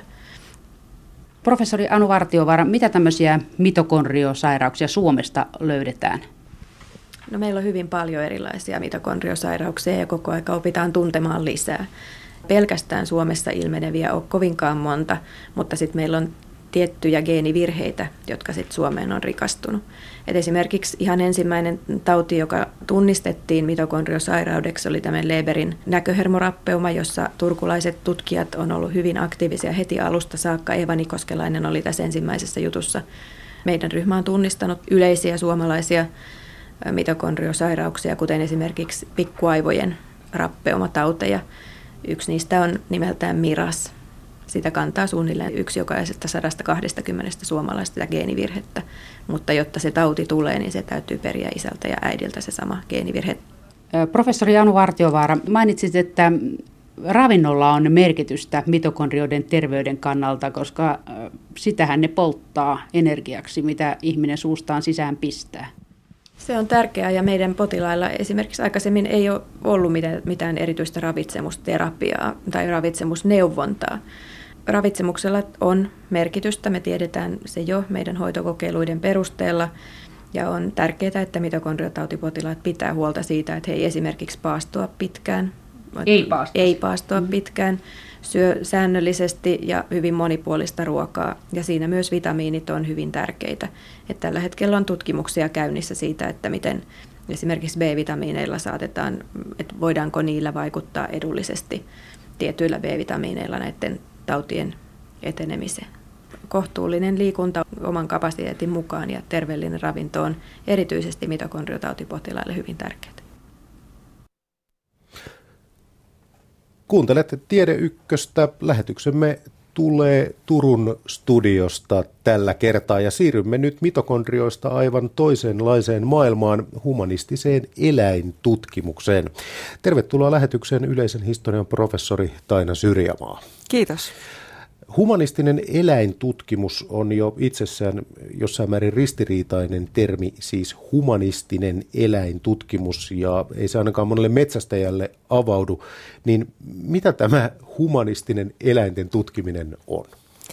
Professori Anu Vartiovaara, mitä tämmöisiä mitokondriosairauksia Suomesta löydetään? No, meillä on hyvin paljon erilaisia mitokondriosairauksia ja koko ajan opitaan tuntemaan lisää. Pelkästään Suomessa ilmeneviä on kovinkaan monta, mutta sitten meillä on tiettyjä geenivirheitä, jotka sitten Suomeen on rikastunut. Et esimerkiksi ihan ensimmäinen tauti, joka tunnistettiin mitokondriosairaudeksi, oli tämä Leberin näköhermorappeuma, jossa turkulaiset tutkijat on ollut hyvin aktiivisia heti alusta saakka. Eeva Nikoskelainen oli tässä ensimmäisessä jutussa. Meidän ryhmä on tunnistanut yleisiä suomalaisia mitokondriosairauksia, kuten esimerkiksi pikkuaivojen rappeumatauteja. Yksi niistä on nimeltään miras. Sitä kantaa suunnilleen yksi jokaisesta sata kaksikymmentä suomalaista geenivirhettä, mutta jotta se tauti tulee, niin se täytyy periä isältä ja äidiltä se sama geenivirhe. Professori Anu Vartiovaara, mainitsit, että ravinnolla on merkitystä mitokondrioiden terveyden kannalta, koska sitähän ne polttaa energiaksi, mitä ihminen suustaan sisään pistää. Se on tärkeää, ja meidän potilailla esimerkiksi aikaisemmin ei ole ollut mitään erityistä ravitsemusterapiaa tai ravitsemusneuvontaa. Ravitsemuksella on merkitystä, me tiedetään se jo meidän hoitokokeiluiden perusteella, ja on tärkeää, että mitokondriotautipotilaat pitää huolta siitä, että he ei esimerkiksi paastoa pitkään, ei paastoa, ei paastoa mm. pitkään, syö säännöllisesti ja hyvin monipuolista ruokaa, ja siinä myös vitamiinit on hyvin tärkeitä. Että tällä hetkellä on tutkimuksia käynnissä siitä, että miten esimerkiksi B-vitamiineilla saatetaan, että voidaanko niillä vaikuttaa edullisesti tietyillä B-vitamiineilla näiden tautien etenemiseen. Kohtuullinen liikunta oman kapasiteetin mukaan ja terveellinen ravinto on erityisesti mitokondriotautipotilaille hyvin tärkeää. Kuuntelette Tiede Ykköstä. Lähetyksemme tulee Turun studiosta tällä kertaa ja siirrymme nyt mitokondrioista aivan toisenlaiseen maailmaan, humanistiseen eläintutkimukseen. Tervetuloa lähetykseen yleisen historian professori Taina Syrjämaa. Kiitos. Humanistinen eläintutkimus on jo itsessään jossain määrin ristiriitainen termi, siis humanistinen eläintutkimus, ja ei se ainakaan monelle metsästäjälle avaudu. Niin mitä tämä humanistinen eläinten tutkiminen on?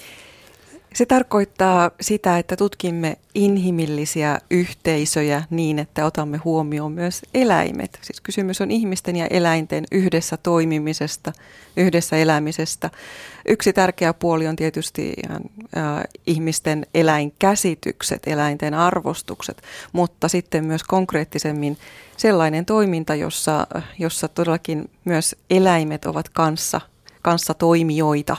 Se tarkoittaa sitä, että tutkimme inhimillisiä yhteisöjä niin, että otamme huomioon myös eläimet. Siis kysymys on ihmisten ja eläinten yhdessä toimimisesta, yhdessä elämisestä. Yksi tärkeä puoli on tietysti ihan, äh, ihmisten eläinkäsitykset, eläinten arvostukset, mutta sitten myös konkreettisemmin sellainen toiminta, jossa, jossa todellakin myös eläimet ovat kanssa, kanssa toimijoita.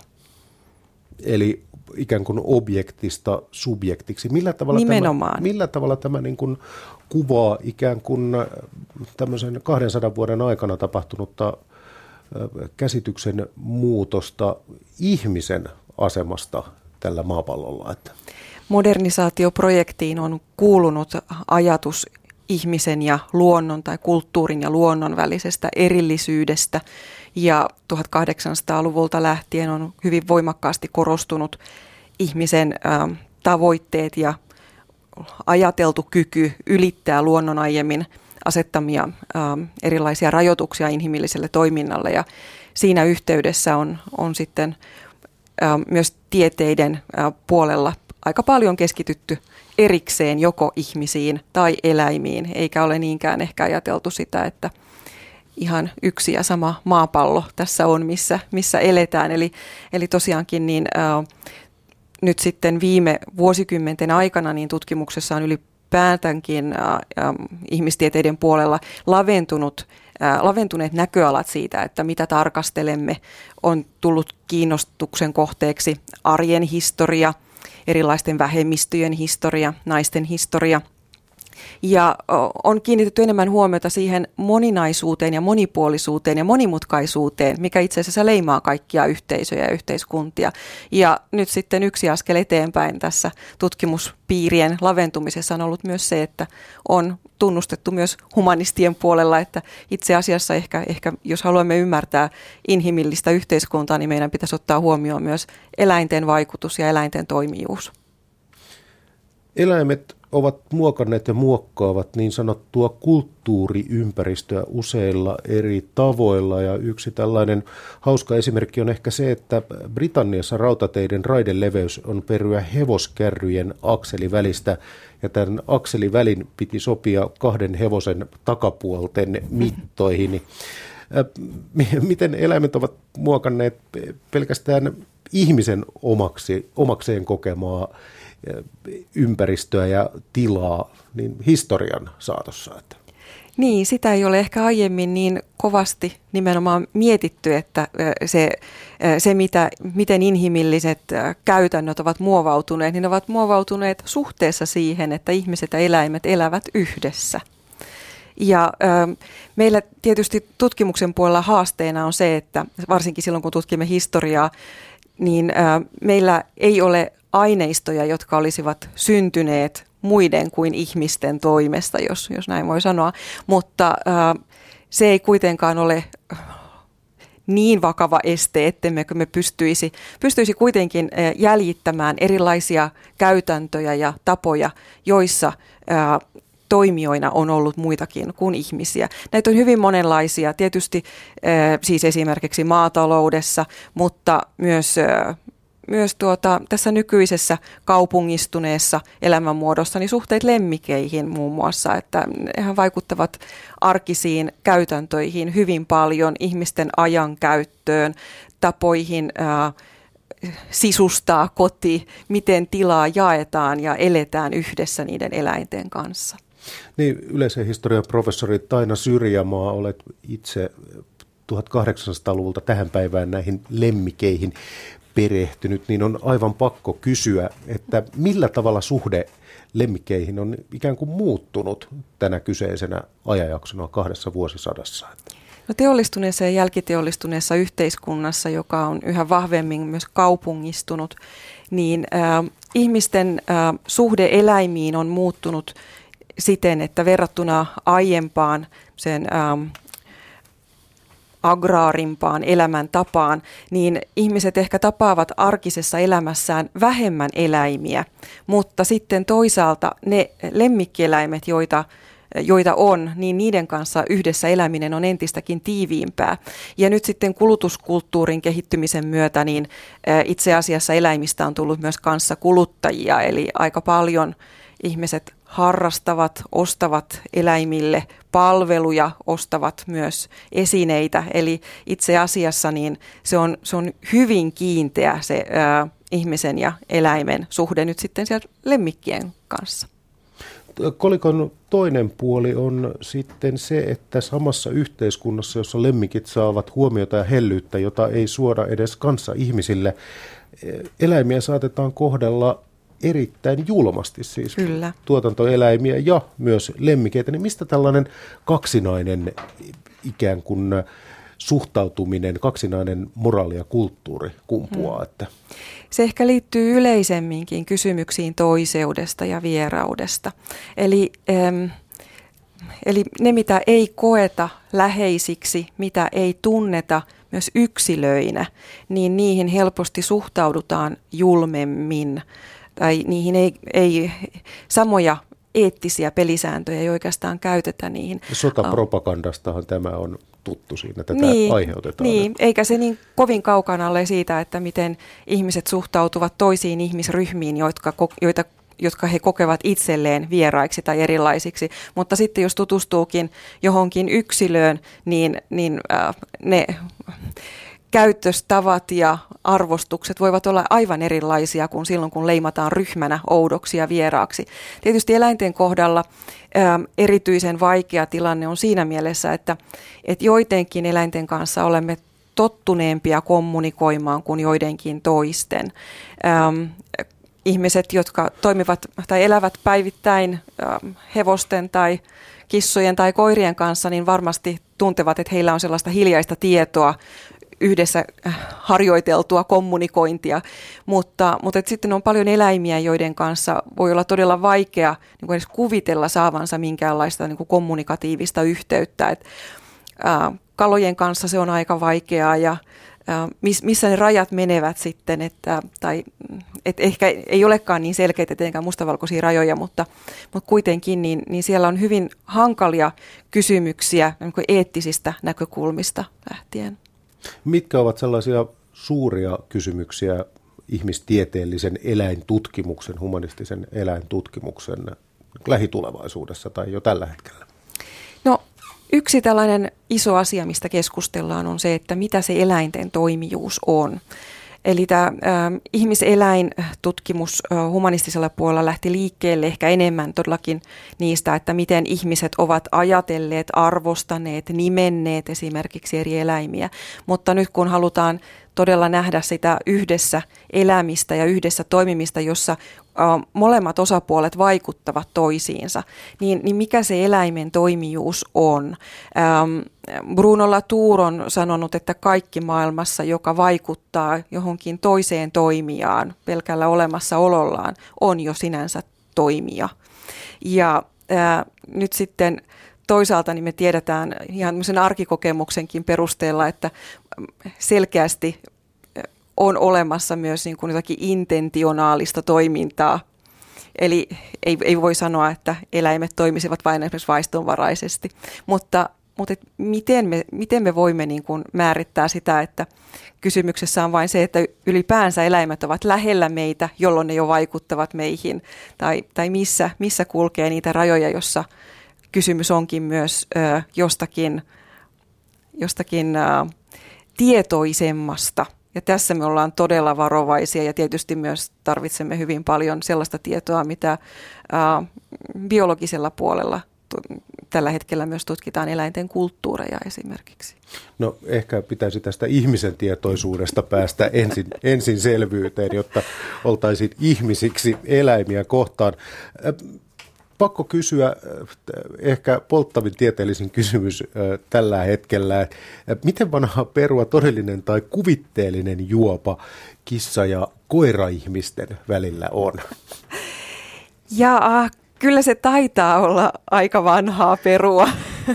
Eli ikään kuin objektista subjektiksi. Millä tavalla Nimenomaan. tämä, millä tavalla tämä niin kuin kuvaa ikään kuin tämmöisen kahdensadan vuoden aikana tapahtunutta käsityksen muutosta ihmisen asemasta tällä maapallolla? Että Modernisaatioprojektiin on kuulunut ajatus ihmisen ja luonnon tai kulttuurin ja luonnon välisestä erillisyydestä. Ja tuhatkahdeksansataaluvulta lähtien on hyvin voimakkaasti korostunut ihmisen ä, tavoitteet ja ajateltu kyky ylittää luonnon aiemmin asettamia ä, erilaisia rajoituksia inhimilliselle toiminnalle. Ja siinä yhteydessä on, on sitten ä, myös tieteiden ä, puolella aika paljon keskitytty erikseen joko ihmisiin tai eläimiin, eikä ole niinkään ehkä ajateltu sitä, että ihan yksi ja sama maapallo tässä on, missä, missä eletään. Eli, eli tosiaankin niin, ää, nyt sitten viime vuosikymmenten aikana niin tutkimuksessa on ylipäätäänkin ää, ää, ihmistieteiden puolella laventunut, ää, laventuneet näköalat siitä, että mitä tarkastelemme. On tullut kiinnostuksen kohteeksi arjen historia, erilaisten vähemmistöjen historia, naisten historia. Ja on kiinnitetty enemmän huomiota siihen moninaisuuteen ja monipuolisuuteen ja monimutkaisuuteen, mikä itse asiassa leimaa kaikkia yhteisöjä ja yhteiskuntia. Ja nyt sitten yksi askel eteenpäin tässä tutkimuspiirien laventumisessa on ollut myös se, että on tunnustettu myös humanistien puolella, että itse asiassa ehkä, ehkä jos haluamme ymmärtää inhimillistä yhteiskuntaa, niin meidän pitäisi ottaa huomioon myös eläinten vaikutus ja eläinten toimijuus. Eläimet ovat muokanneet ja muokkaavat niin sanottua kulttuuriympäristöä useilla eri tavoilla. Ja yksi tällainen hauska esimerkki on ehkä se, että Britanniassa rautateiden raideleveys on peryä hevoskärryjen akselivälistä. Ja tämän akselivälin piti sopia kahden hevosen takapuolten mittoihin. Miten eläimet ovat muokanneet pelkästään ihmisen omaksi, omakseen kokemaa ympäristöä ja tilaa niin historian saatossa? Että. Niin, sitä ei ole ehkä aiemmin niin kovasti nimenomaan mietitty, että se, se mitä, miten inhimilliset käytännöt ovat muovautuneet, niin ne ovat muovautuneet suhteessa siihen, että ihmiset ja eläimet elävät yhdessä. Ja ö, meillä tietysti tutkimuksen puolella haasteena on se, että varsinkin silloin kun tutkimme historiaa, niin ö, meillä ei ole aineistoja, jotka olisivat syntyneet muiden kuin ihmisten toimesta, jos, jos näin voi sanoa, mutta äh, se ei kuitenkaan ole niin vakava este, ettemmekö me pystyisi, pystyisi kuitenkin äh, jäljittämään erilaisia käytäntöjä ja tapoja, joissa äh, toimijoina on ollut muitakin kuin ihmisiä. Näitä on hyvin monenlaisia, tietysti äh, siis esimerkiksi maataloudessa, mutta myös äh, Myös tuota, tässä nykyisessä kaupungistuneessa elämänmuodossa niin suhteet lemmikkeihin muun muassa, että nehän vaikuttavat arkisiin käytäntöihin hyvin paljon, ihmisten ajankäyttöön, tapoihin ää, sisustaa koti, miten tilaa jaetaan ja eletään yhdessä niiden eläinten kanssa. Niin, yleisen historian professori Taina Syrjämaa, olet itse tuhatkahdeksansataaluvulta tähän päivään näihin lemmikeihin perehtynyt, niin on aivan pakko kysyä, että millä tavalla suhde lemmikkeihin on ikään kuin muuttunut tänä kyseisenä ajanjaksona kahdessa vuosisadassa? No, teollistuneessa ja jälkiteollistuneessa yhteiskunnassa, joka on yhä vahvemmin myös kaupungistunut, niin äh, ihmisten äh, suhde eläimiin on muuttunut siten, että verrattuna aiempaan sen äh, agraarimpaan elämäntapaan, niin ihmiset ehkä tapaavat arkisessa elämässään vähemmän eläimiä, mutta sitten toisaalta ne lemmikkieläimet, joita, joita on, niin niiden kanssa yhdessä eläminen on entistäkin tiiviimpää. Ja nyt sitten kulutuskulttuurin kehittymisen myötä, niin itse asiassa eläimistä on tullut myös kanssakuluttajia, eli aika paljon ihmiset harrastavat, ostavat eläimille palveluja, ostavat myös esineitä. Eli itse asiassa niin se on, se on hyvin kiinteä se ää, ihmisen ja eläimen suhde nyt sitten siellä lemmikkien kanssa. Kolikon toinen puoli on sitten se, että samassa yhteiskunnassa, jossa lemmikit saavat huomiota ja hellyyttä, jota ei suoda edes kanssa ihmisille, eläimiä saatetaan kohdella erittäin julmasti, siis Kyllä. tuotantoeläimiä ja myös lemmikeitä, niin mistä tällainen kaksinainen ikään kuin suhtautuminen, kaksinainen moraali ja kulttuuri kumpuaa? Hmm. Että se ehkä liittyy yleisemminkin kysymyksiin toiseudesta ja vieraudesta. Eli, ähm, eli ne, mitä ei koeta läheisiksi, mitä ei tunneta myös yksilöinä, niin niihin helposti suhtaudutaan julmemmin. Tai niihin ei, ei samoja eettisiä pelisääntöjä ei oikeastaan käytetä niihin. Sotapropagandastahan tämä on tuttu siinä, tätä niin, aiheutetaan. Niin, eikä se niin kovin kaukana ole siitä, että miten ihmiset suhtautuvat toisiin ihmisryhmiin, jotka, joita, jotka he kokevat itselleen vieraiksi tai erilaisiksi. Mutta sitten jos tutustuukin johonkin yksilöön, niin, niin äh, ne käytöstavat ja arvostukset voivat olla aivan erilaisia kuin silloin, kun leimataan ryhmänä oudoksi ja vieraaksi. Tietysti eläinten kohdalla ää, erityisen vaikea tilanne on siinä mielessä, että, että joidenkin eläinten kanssa olemme tottuneempia kommunikoimaan kuin joidenkin toisten. Ähm, ihmiset, jotka toimivat tai elävät päivittäin äh, hevosten tai kissojen tai koirien kanssa, niin varmasti tuntevat, että heillä on sellaista hiljaista tietoa, yhdessä harjoiteltua kommunikointia, mutta, mutta sitten on paljon eläimiä, joiden kanssa voi olla todella vaikea niin kuin edes kuvitella saavansa minkäänlaista niin kuin kommunikatiivista yhteyttä. Et, ää, kalojen kanssa se on aika vaikeaa ja ää, miss, missä ne rajat menevät sitten, että, tai et ehkä ei olekaan niin selkeitä tietenkään mustavalkoisia rajoja, mutta, mutta kuitenkin niin, niin siellä on hyvin hankalia kysymyksiä niin kuin eettisistä näkökulmista lähtien. Mitkä ovat sellaisia suuria kysymyksiä ihmistieteellisen eläintutkimuksen, humanistisen eläintutkimuksen lähitulevaisuudessa tai jo tällä hetkellä? No, yksi tällainen iso asia, mistä keskustellaan, on se, että mitä se eläinten toimijuus on. Eli tämä äh, ihmiseläintutkimus äh, humanistisella puolella lähti liikkeelle ehkä enemmän todellakin niistä, että miten ihmiset ovat ajatelleet, arvostaneet, nimenneet esimerkiksi eri eläimiä. Mutta nyt kun halutaan todella nähdä sitä yhdessä elämistä ja yhdessä toimimista, jossa äh, molemmat osapuolet vaikuttavat toisiinsa, niin, niin mikä se eläimen toimijuus on? Ähm, Bruno Latour on sanonut, että kaikki maailmassa, joka vaikuttaa johonkin toiseen toimijaan pelkällä olemassaolollaan, on jo sinänsä toimija. Ja äh, nyt sitten toisaalta niin me tiedetään ihan arkikokemuksenkin perusteella, että selkeästi on olemassa myös niin kuin jotakin intentionaalista toimintaa. Eli ei, ei voi sanoa, että eläimet toimisivat vain esimerkiksi vaistonvaraisesti, mutta Mutta miten me, miten me voimme niin kuin määrittää sitä, että kysymyksessä on vain se, että ylipäänsä eläimet ovat lähellä meitä, jolloin ne jo vaikuttavat meihin, tai, tai missä, missä kulkee niitä rajoja, jossa kysymys onkin myös ö, jostakin, jostakin ö, tietoisemmasta. Ja tässä me ollaan todella varovaisia ja tietysti myös tarvitsemme hyvin paljon sellaista tietoa, mitä ö, biologisella puolella tällä hetkellä myös tutkitaan eläinten kulttuureja esimerkiksi. No ehkä pitäisi tästä ihmisen tietoisuudesta päästä ensin, ensin selvyyteen, jotta oltaisiin ihmisiksi eläimiä kohtaan. Pakko kysyä, ehkä polttavin tieteellisin kysymys tällä hetkellä. Miten vanha perua todellinen tai kuvitteellinen juopa kissa- ja koira-ihmisten välillä on? Jaa, kyllä se taitaa olla aika vanhaa perua.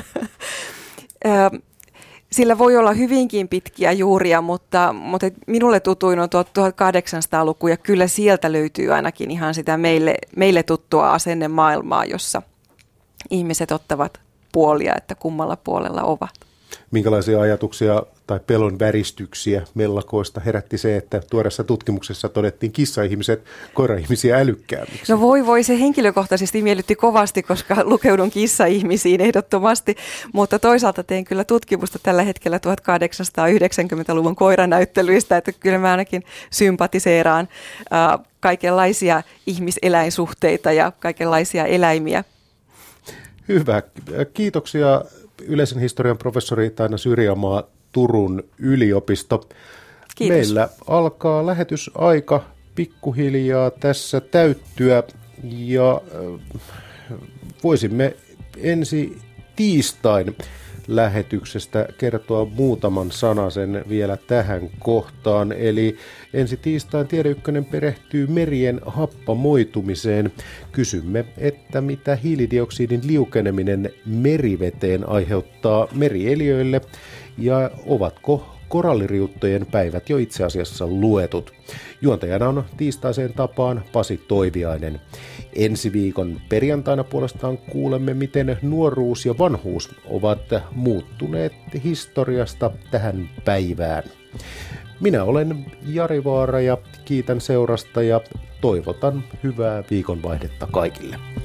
Sillä voi olla hyvinkin pitkiä juuria, mutta, mutta minulle tutuin on tuhatkahdeksansataaluku ja kyllä sieltä löytyy ainakin ihan sitä meille, meille tuttua asennemaailmaa, jossa ihmiset ottavat puolia, että kummalla puolella ovat. Minkälaisia ajatuksia tai pelon väristyksiä mellakoista herätti se, että tuoreessa tutkimuksessa todettiin kissa-ihmiset koira-ihmisiä älykkäämmiksi? No voi voi, se henkilökohtaisesti miellytti kovasti, koska lukeudun kissa-ihmisiin ehdottomasti, mutta toisaalta teen kyllä tutkimusta tällä hetkellä tuhatkahdeksansataayhdeksänkymmentäluvun koiranäyttelyistä, että kyllä mä ainakin sympatiseeraan äh, kaikenlaisia ihmiseläinsuhteita ja kaikenlaisia eläimiä. Hyvä. Kiitoksia yleisen historian professori Taina Syrjämaa, Turun yliopisto. Kiitos. Meillä alkaa lähetysaika pikkuhiljaa tässä täyttyä ja voisimme ensi tiistain lähetyksestä kertoa muutaman sanasen vielä tähän kohtaan. Eli ensi tiistain Tiede Ykkönen perehtyy merien happamoitumiseen. Kysymme, että mitä hiilidioksidin liukeneminen meriveteen aiheuttaa merieliöille ja ovatko koralliriuttojen päivät jo itse asiassa luetut. Juontajana on tiistaiseen tapaan Pasi Toiviainen. Ensi viikon perjantaina puolestaan kuulemme, miten nuoruus ja vanhuus ovat muuttuneet historiasta tähän päivään. Minä olen Jari Vaara ja kiitän seurasta ja toivotan hyvää viikonvaihdetta kaikille.